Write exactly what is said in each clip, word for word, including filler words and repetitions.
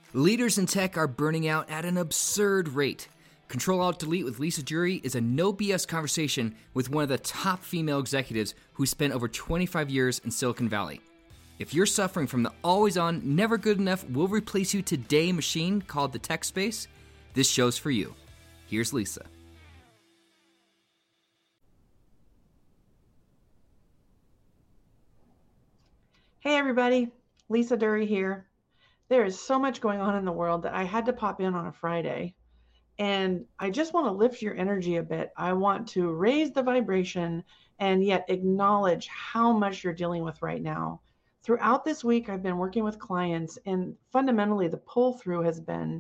Leaders in tech are burning out at an absurd rate. Control-Alt-Delete with Lisa Jury is a no B S conversation with one of the top female executives who spent over twenty-five years in Silicon Valley. If you're suffering from the always-on, never good enough, will replace you today machine called the tech space, this show's for you. Here's Lisa. Hey everybody, Lisa Dury here. There is so much going on in the world that I had to pop in on a Friday. And I just want to lift your energy a bit. I want to raise the vibration and yet acknowledge how much you're dealing with right now. Throughout this week, I've been working with clients, and fundamentally the pull through has been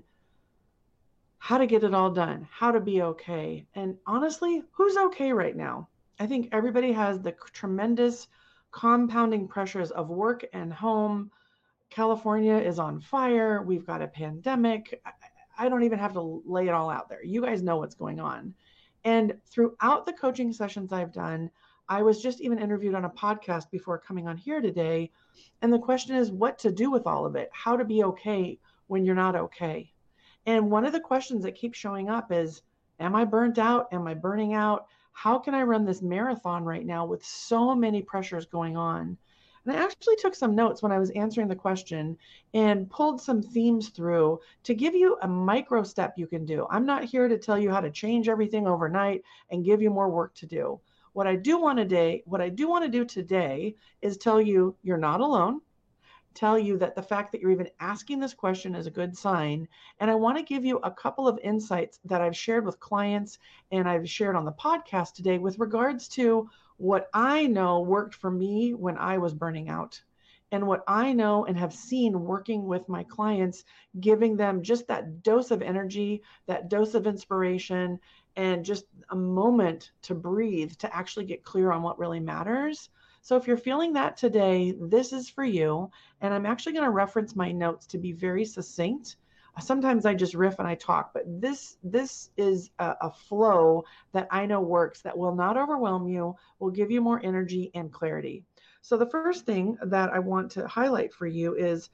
how to get it all done, how to be okay. And honestly, who's okay right now? I think everybody has the tremendous compounding pressures of work and home. California is on fire. We've got a pandemic. I don't even have to lay it all out there. You guys know what's going on. And throughout the coaching sessions I've done, I was just even interviewed on a podcast before coming on here today. And the question is what to do with all of it, how to be okay when you're not okay. And one of the questions that keeps showing up is, am I burnt out? Am I burning out? How can I run this marathon right now with so many pressures going on? And I actually took some notes when I was answering the question and pulled some themes through to give you a micro step you can do. I'm not here to tell you how to change everything overnight and give you more work to do. What I do want today, what I do want to do today is tell you you're not alone. Tell you that the fact that you're even asking this question is a good sign. And I want to give you a couple of insights that I've shared with clients and I've shared on the podcast today with regards to what I know worked for me when I was burning out, and what I know and have seen working with my clients, giving them just that dose of energy, that dose of inspiration, and just a moment to breathe, to actually get clear on what really matters. So if you're feeling that today, this is for you. And I'm actually going to reference my notes to be very succinct. Sometimes I just riff and I talk, but this this is a, a flow that I know works, that will not overwhelm you, will give you more energy and clarity. So the first thing that I want to highlight for you is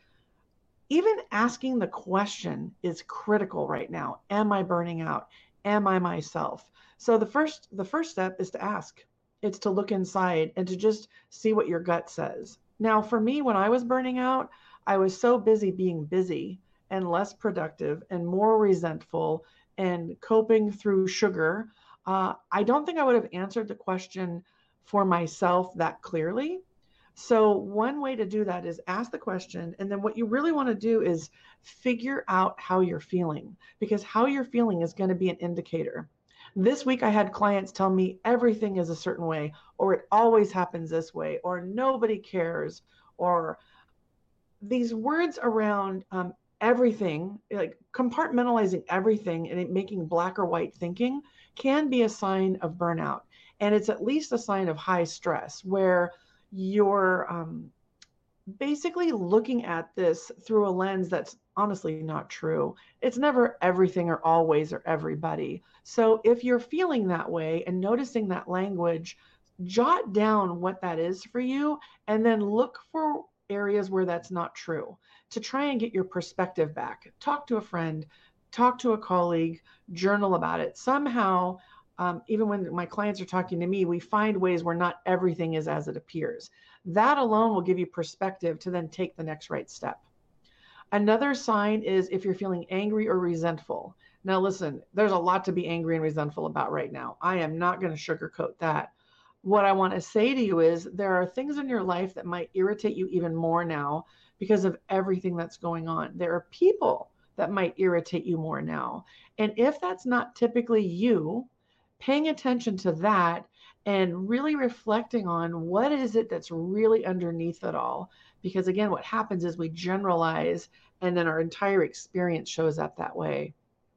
even asking the question is critical right now. Am I burning out? Am I myself? So the first the first step is to ask. It's to look inside and to just see what your gut says. Now, for me, when I was burning out, I was so busy being busy and less productive and more resentful and coping through sugar. Uh, I don't think I would have answered the question for myself that clearly. So one way to do that is ask the question. And then what you really want to do is figure out how you're feeling, because how you're feeling is going to be an indicator. This week I had clients tell me everything is a certain way, or it always happens this way, or nobody cares, or these words around um, everything, like compartmentalizing everything and it making black or white thinking can be a sign of burnout. And it's at least a sign of high stress where you're um, basically looking at this through a lens that's honestly not true. It's never everything or always or everybody. So if you're feeling that way and noticing that language, jot down what that is for you and then look for areas where that's not true to try and get your perspective back. Talk to a friend, talk to a colleague, journal about it. Somehow, um, even when my clients are talking to me, we find ways where not everything is as it appears. That alone will give you perspective to then take the next right step. Another sign is if you're feeling angry or resentful. Now, listen, there's a lot to be angry and resentful about right now. I am not going to sugarcoat that. What I want to say to you is there are things in your life that might irritate you even more now because of everything that's going on. There are people that might irritate you more now. And if that's not typically you, paying attention to that and really reflecting on what is it that's really underneath it all. Because again, what happens is we generalize and then our entire experience shows up that way.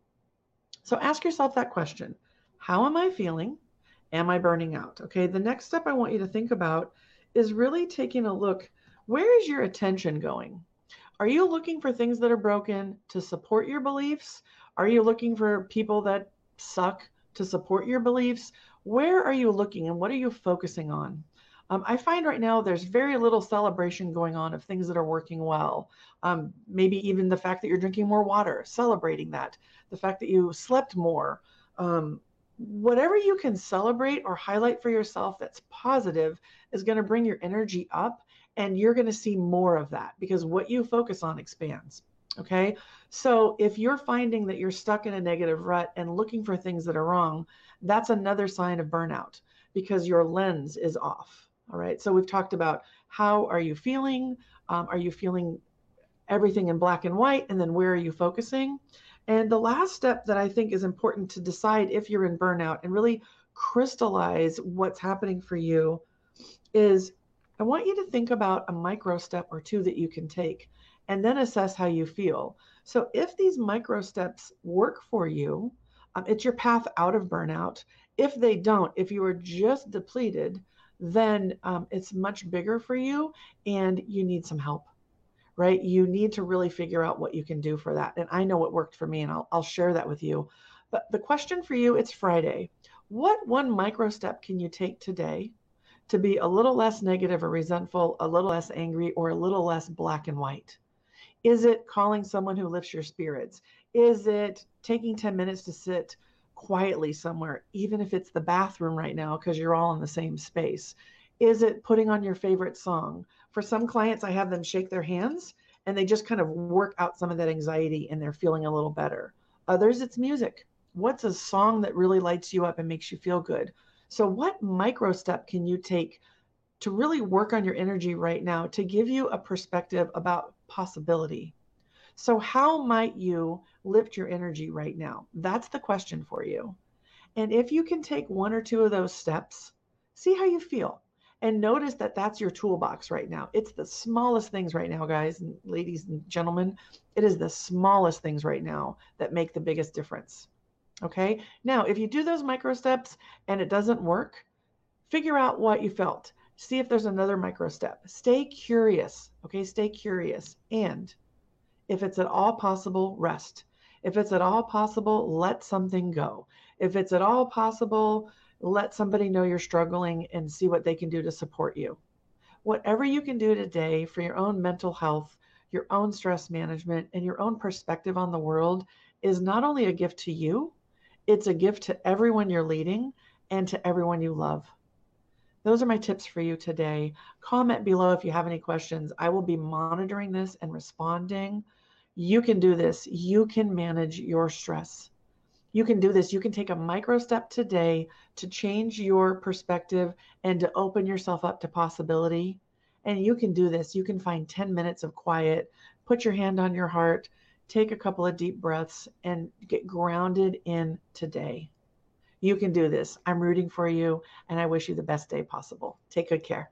So ask yourself that question. How am I feeling? Am I burning out? Okay, the next step I want you to think about is really taking a look. Where is your attention going? Are you looking for things that are broken to support your beliefs? Are you looking for people that suck to support your beliefs? Where are you looking and what are you focusing on? Um, I find right now there's very little celebration going on of things that are working well. Um, maybe even the fact that you're drinking more water, celebrating that, the fact that you slept more. Um, whatever you can celebrate or highlight for yourself that's positive is going to bring your energy up, and you're going to see more of that because what you focus on expands. Okay. So if you're finding that you're stuck in a negative rut and looking for things that are wrong, that's another sign of burnout because your lens is off. All right. So we've talked about how are you feeling? Um, are you feeling everything in black and white? And then where are you focusing? And the last step that I think is important to decide if you're in burnout and really crystallize what's happening for you is I want you to think about a micro step or two that you can take and then assess how you feel. So if these micro steps work for you, um, it's your path out of burnout. If they don't, if you are just depleted, then um, it's much bigger for you and you need some help, right? You need to really figure out what you can do for that. And I know what worked for me, and I'll, I'll share that with you. But the question for you, it's Friday. What one micro step can you take today to be a little less negative or resentful, a little less angry, or a little less black and white? Is it calling someone who lifts your spirits? Is it taking ten minutes to sit quietly somewhere, even if it's the bathroom right now, because you're all in the same space? Is it putting on your favorite song? For some clients, I have them shake their hands and they just kind of work out some of that anxiety and they're feeling a little better. Others, it's music. What's a song that really lights you up and makes you feel good? So what micro step can you take to really work on your energy right now to give you a perspective about possibility? So how might you lift your energy right now? That's the question for you. And if you can take one or two of those steps, see how you feel. And notice that that's your toolbox right now. It's the smallest things right now, guys and ladies and gentlemen. It is the smallest things right now that make the biggest difference. Okay. Now, if you do those micro steps and it doesn't work, figure out what you felt. See if there's another micro step. Stay curious. Okay. Stay curious. And if it's at all possible, rest. If it's at all possible, let something go. If it's at all possible, let somebody know you're struggling and see what they can do to support you. Whatever you can do today for your own mental health, your own stress management, and your own perspective on the world is not only a gift to you, it's a gift to everyone you're leading and to everyone you love. Those are my tips for you today. Comment below if you have any questions. I will be monitoring this and responding. You can do this. You can manage your stress. You can do this. You can take a micro step today to change your perspective and to open yourself up to possibility. And you can do this. You can find ten minutes of quiet, put your hand on your heart, take a couple of deep breaths, and get grounded in today. You can do this. I'm rooting for you, and I wish you the best day possible. Take good care.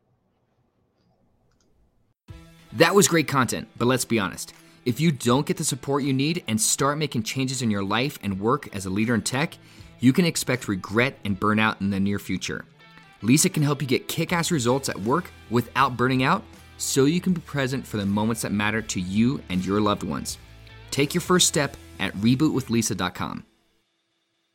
That was great content, but let's be honest. If you don't get the support you need and start making changes in your life and work as a leader in tech, you can expect regret and burnout in the near future. Lisa can help you get kick-ass results at work without burning out, so you can be present for the moments that matter to you and your loved ones. Take your first step at reboot with lisa dot com.